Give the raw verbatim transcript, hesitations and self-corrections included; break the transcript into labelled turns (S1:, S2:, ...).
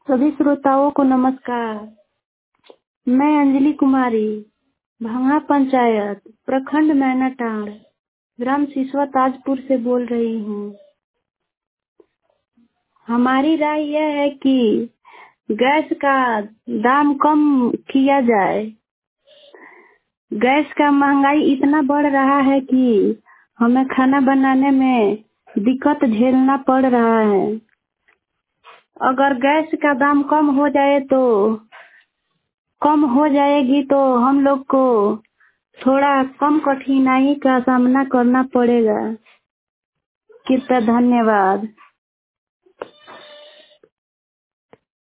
S1: सभी श्रोताओं को नमस्कार। मैं अंजलि कुमारी, भांगा पंचायत, प्रखंड मैनाटांड़, ग्राम सिसवा ताजपुर से बोल रही हूँ। हमारी राय यह है कि गैस का दाम कम किया जाए। गैस का महंगाई इतना बढ़ रहा है कि हमें खाना बनाने में दिक्कत झेलना पड़ रहा है। अगर गैस का दाम कम हो जाए तो कम हो जाएगी तो हम लोग को थोड़ा कम कठिनाई का सामना करना पड़ेगा। कृपया धन्यवाद।